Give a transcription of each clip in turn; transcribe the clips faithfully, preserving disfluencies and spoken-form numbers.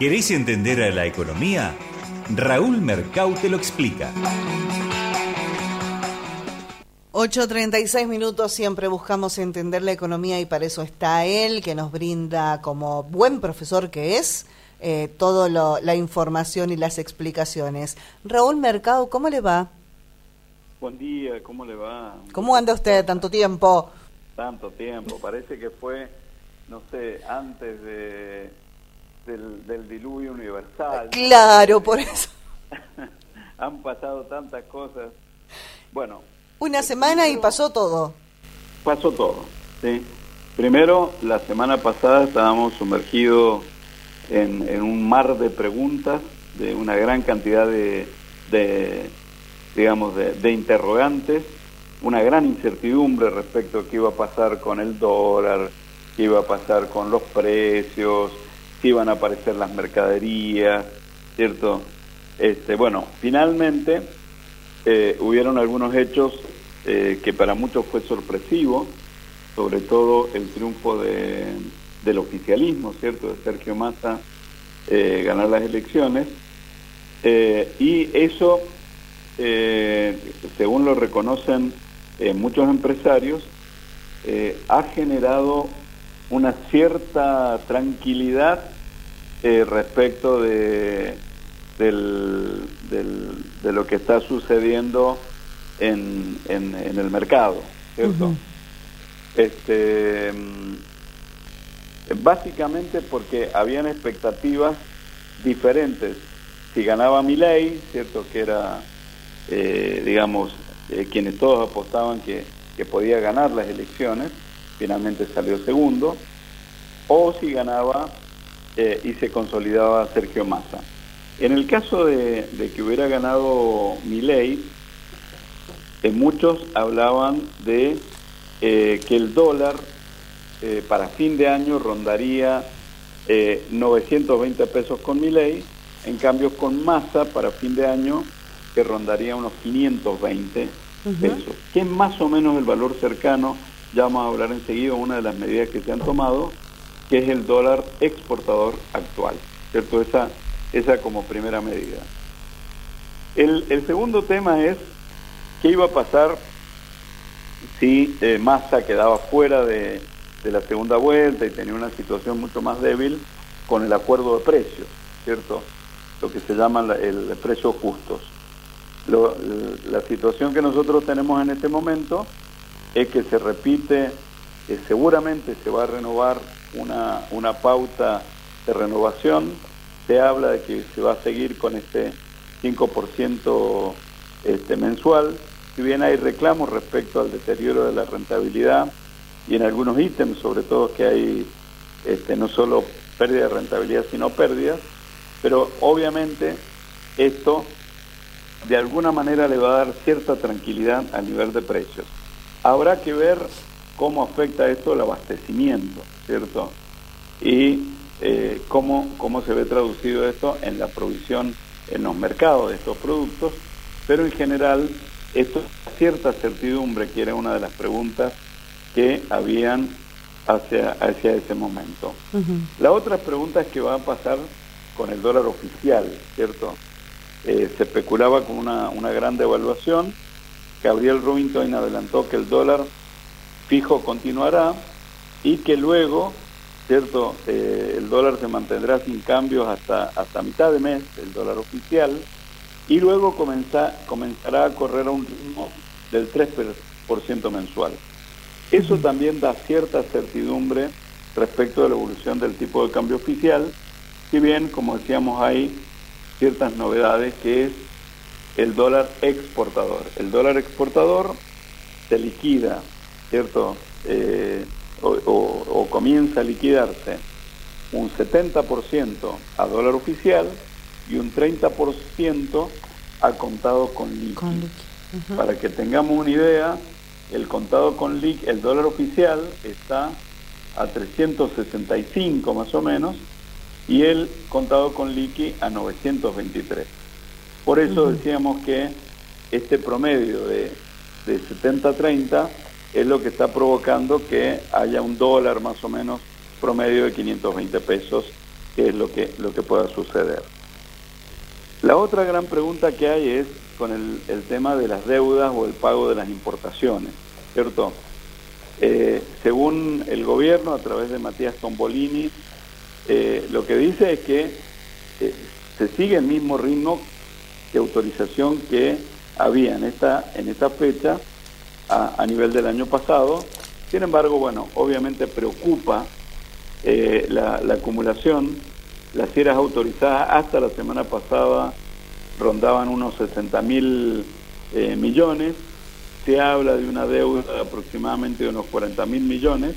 ¿Queréis entender a la economía? Raúl Mercau te lo explica. ocho treinta y seis minutos, siempre buscamos entender la economía y para eso está él, que nos brinda, como buen profesor que es, eh, toda la información y las explicaciones. Raúl Mercau, ¿cómo le va? Buen día, ¿cómo le va? ¿Cómo anda usted tanto tiempo? Tanto tiempo, parece que fue, no sé, antes de del, del diluvio universal. Claro, ¿no? Por eso. Han pasado tantas cosas. Bueno. Una semana y pasó todo. Pasó todo, sí. Primero, la semana pasada estábamos sumergidos en, en un mar de preguntas, de una gran cantidad de, de digamos, de, de interrogantes, una gran incertidumbre respecto a qué iba a pasar con el dólar, qué iba a pasar con los precios, si iban a aparecer las mercaderías, ¿cierto? Este, bueno, finalmente eh, hubieron algunos hechos eh, que para muchos fue sorpresivo, sobre todo el triunfo de, del oficialismo, ¿cierto?, de Sergio Massa, eh, ganar las elecciones, eh, y eso, eh, según lo reconocen eh, muchos empresarios, eh, ha generado una cierta tranquilidad eh, respecto de, del, del, de lo que está sucediendo en, en, en el mercado, ¿cierto? Uh-huh. Este, básicamente porque habían expectativas diferentes. Si ganaba Milei, cierto, que era, eh, digamos, eh, quienes todos apostaban que, que podía ganar las elecciones, finalmente salió segundo, o si ganaba eh, y se consolidaba Sergio Massa. En el caso de, de que hubiera ganado Milei, eh, muchos hablaban de eh, que el dólar eh, para fin de año rondaría eh, novecientos veinte pesos con Milei, en cambio con Massa para fin de año que rondaría unos quinientos veinte uh-huh. pesos, que es más o menos el valor cercano. Ya vamos a hablar enseguida una de las medidas que se han tomado, que es el dólar exportador actual, ¿cierto? Esa, esa como primera medida. El, el segundo tema es qué iba a pasar si eh, Massa quedaba fuera de, de la segunda vuelta y tenía una situación mucho más débil con el acuerdo de precios, ¿cierto? Lo que se llama la, el precios justos. Lo, la situación que nosotros tenemos en este momento es que se repite, que seguramente se va a renovar una, una pauta de renovación. Se habla de que se va a seguir con este cinco por ciento este, mensual. Si bien hay reclamos respecto al deterioro de la rentabilidad y en algunos ítems, sobre todo que hay este, no solo pérdida de rentabilidad, sino pérdidas, pero obviamente esto de alguna manera le va a dar cierta tranquilidad a nivel de precios. Habrá que ver cómo afecta esto el abastecimiento, ¿cierto? Y eh, cómo, cómo se ve traducido esto en la provisión en los mercados de estos productos, pero en general esto es cierta certidumbre, que era una de las preguntas que habían hacia, hacia ese momento. Uh-huh. La otra pregunta es qué va a pasar con el dólar oficial, ¿cierto? Eh, se especulaba con una, una gran devaluación. Gabriel Rubinstein adelantó que el dólar fijo continuará y que luego, ¿cierto?, eh, el dólar se mantendrá sin cambios hasta, hasta mitad de mes, el dólar oficial, y luego comenzar, comenzará a correr a un ritmo del tres por ciento mensual. Eso también da cierta certidumbre respecto de la evolución del tipo de cambio oficial, si bien, como decíamos, hay ciertas novedades, que es el dólar exportador. El dólar exportador se liquida, ¿cierto?, eh, o, o, o comienza a liquidarse un setenta por ciento a dólar oficial y un treinta por ciento a contado con liqui. Con liqui. Uh-huh. Para que tengamos una idea, el contado con liqui, el dólar oficial está a trescientos sesenta y cinco más o menos, y el contado con liqui a novecientos veintitrés. Por eso uh-huh. decíamos que este promedio de, de setenta a treinta es lo que está provocando que haya un dólar más o menos promedio de quinientos veinte pesos qué es lo que, lo que pueda suceder. La otra gran pregunta que hay es con el, el tema de las deudas o el pago de las importaciones, ¿cierto? Eh, según el gobierno, a través de Matías Tombolini, eh, lo que dice es que eh, se sigue el mismo ritmo de autorización que había en esta, en esta fecha a, a nivel del año pasado. Sin embargo, bueno, obviamente preocupa eh, la, la acumulación. Las cifras autorizadas hasta la semana pasada rondaban unos sesenta mil eh, millones. Se habla de una deuda de aproximadamente de unos cuarenta mil millones,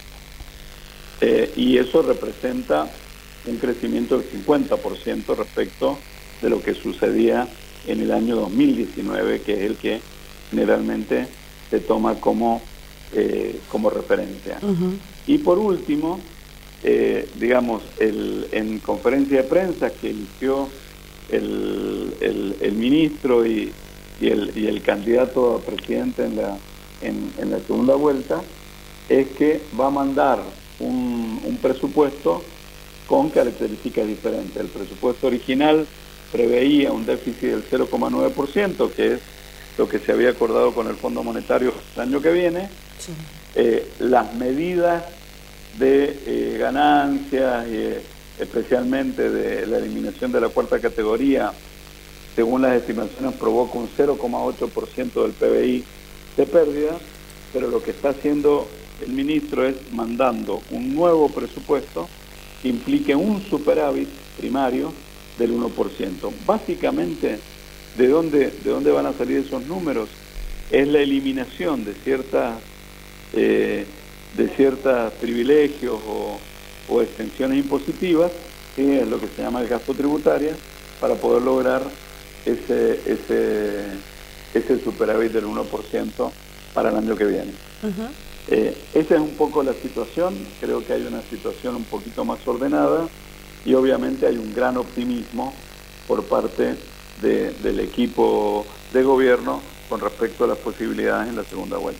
eh, y eso representa un crecimiento del cincuenta por ciento respecto de lo que sucedía en el año dos mil diecinueve, que es el que generalmente se toma como, eh, como referencia. Uh-huh. Y por último, eh, digamos, el, en conferencia de prensa que eligió el, el, el ministro y Y el, y el candidato a presidente en la, en, en la segunda vuelta, es que va a mandar un, un presupuesto con características diferentes. El presupuesto original preveía un déficit del cero coma nueve por ciento, que es lo que se había acordado con el Fondo Monetario el año que viene. Sí. Eh, las medidas de eh, ganancias, eh, especialmente de la eliminación de la cuarta categoría, según las estimaciones, provoca un cero coma ocho por ciento del P B I de pérdida, pero lo que está haciendo el ministro es mandando un nuevo presupuesto que implique un superávit primario del uno por ciento. Básicamente, ¿de dónde, de dónde van a salir esos números? Es la eliminación de ciertas, eh, de ciertos privilegios o, o extensiones impositivas, que es lo que se llama el gasto tributario, para poder lograr ese ese ese superávit del uno por ciento para el año que viene. Uh-huh. Eh, esa es un poco la situación. Creo que hay una situación un poquito más ordenada y obviamente hay un gran optimismo por parte de, del equipo de gobierno con respecto a las posibilidades en la segunda vuelta.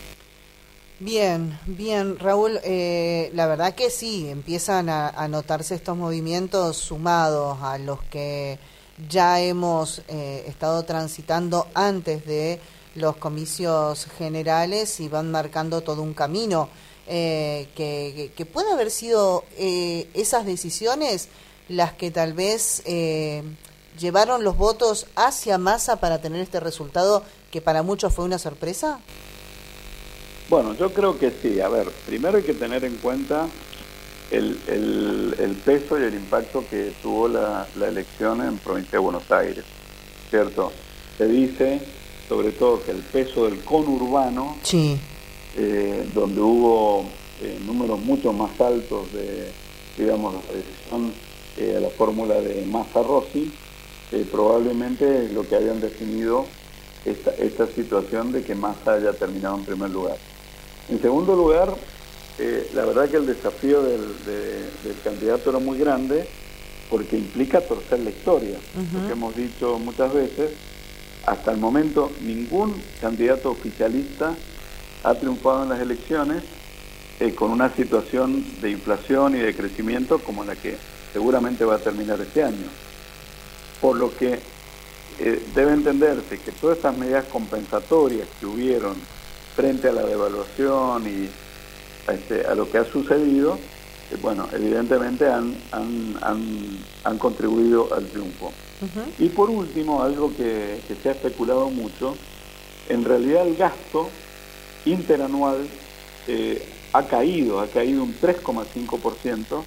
Bien, bien, Raúl, eh, la verdad que sí, empiezan a, a notarse estos movimientos sumados a los que ya hemos eh, estado transitando antes de los comicios generales y van marcando todo un camino eh, que, que, que puede haber sido eh, esas decisiones las que tal vez eh, llevaron los votos hacia Massa para tener este resultado que para muchos fue una sorpresa. Bueno, yo creo que sí. A ver, primero hay que tener en cuenta El, el, el peso y el impacto que tuvo la, la elección en provincia de Buenos Aires, ¿cierto? Se dice, sobre todo, que el peso del conurbano, sí. eh, donde hubo eh, números mucho más altos de, digamos, la adhesión eh, a la fórmula de Massa-Rossi, eh, probablemente es lo que hayan definido esta, esta situación de que Massa haya terminado en primer lugar. En segundo lugar, Eh, la verdad que el desafío del, de, del candidato era muy grande porque implica torcer la historia. Uh-huh. Lo que hemos dicho muchas veces, hasta el momento ningún candidato oficialista ha triunfado en las elecciones eh, con una situación de inflación y de crecimiento como la que seguramente va a terminar este año. Por lo que eh, debe entenderse que todas estas medidas compensatorias que hubieron frente a la devaluación y Este, a lo que ha sucedido, eh, bueno, evidentemente han, han, han, han contribuido al triunfo. Uh-huh. Y por último, algo que, que se ha especulado mucho, en realidad el gasto interanual eh, ha caído, ha caído un tres coma cinco por ciento.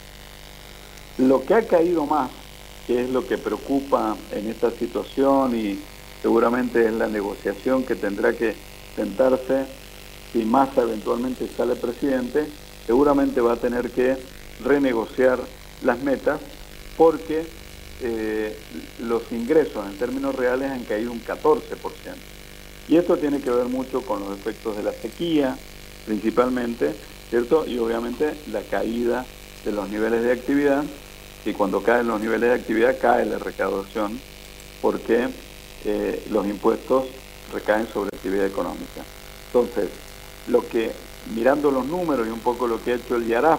Lo que ha caído más, que es lo que preocupa en esta situación y seguramente es la negociación que tendrá que sentarse si Massa eventualmente sale presidente, seguramente va a tener que renegociar las metas porque eh, los ingresos en términos reales han caído un catorce por ciento. Y esto tiene que ver mucho con los efectos de la sequía, principalmente, ¿cierto? Y obviamente la caída de los niveles de actividad, y cuando caen los niveles de actividad cae la recaudación porque eh, los impuestos recaen sobre actividad económica. Entonces, lo que, mirando los números y un poco lo que ha hecho el IARAF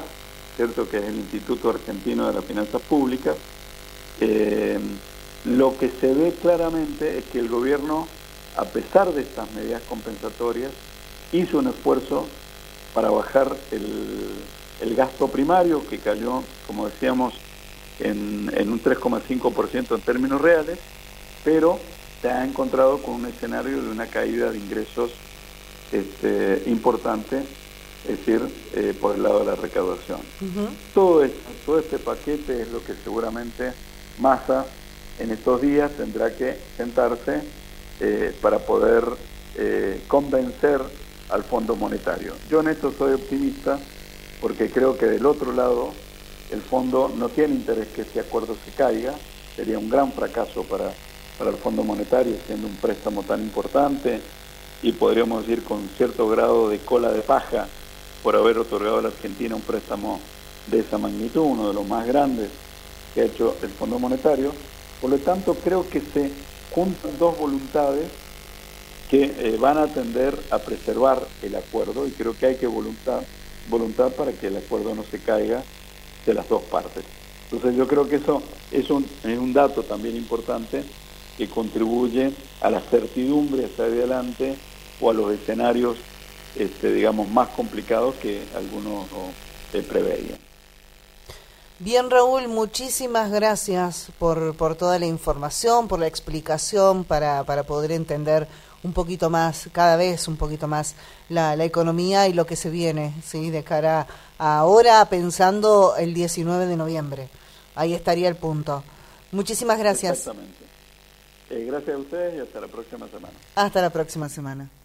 ¿cierto?, que es el Instituto Argentino de las Finanzas Públicas. Eh, lo que se ve claramente es que el gobierno, a pesar de estas medidas compensatorias, hizo un esfuerzo para bajar el, el gasto primario, que cayó, como decíamos, en, en un tres coma cinco por ciento en términos reales, pero se ha encontrado con un escenario de una caída de ingresos este, importante, es decir, eh, por el lado de la recaudación. Uh-huh. Todo esto, todo este paquete es lo que seguramente Massa en estos días tendrá que sentarse eh, para poder eh, convencer al Fondo Monetario. Yo en esto soy optimista porque creo que del otro lado el Fondo no tiene interés que este acuerdo se caiga, sería un gran fracaso para, para el Fondo Monetario, siendo un préstamo tan importante y podríamos decir con cierto grado de cola de paja por haber otorgado a la Argentina un préstamo de esa magnitud, uno de los más grandes que ha hecho el Fondo Monetario. Por lo tanto, creo que se juntan dos voluntades que eh, van a tender a preservar el acuerdo, y creo que hay que voluntad, voluntad para que el acuerdo no se caiga de las dos partes. Entonces yo creo que eso es un, es un dato también importante que contribuye a la certidumbre hacia adelante o a los escenarios, este, digamos, más complicados que algunos eh, preveían. Bien, Raúl, muchísimas gracias por, por toda la información, por la explicación para, para poder entender un poquito más, cada vez un poquito más, la, la economía y lo que se viene, ¿sí?, de cara a ahora, pensando el diecinueve de noviembre. Ahí estaría el punto. Muchísimas gracias. Exactamente. Eh, gracias a ustedes y hasta la próxima semana. Hasta la próxima semana.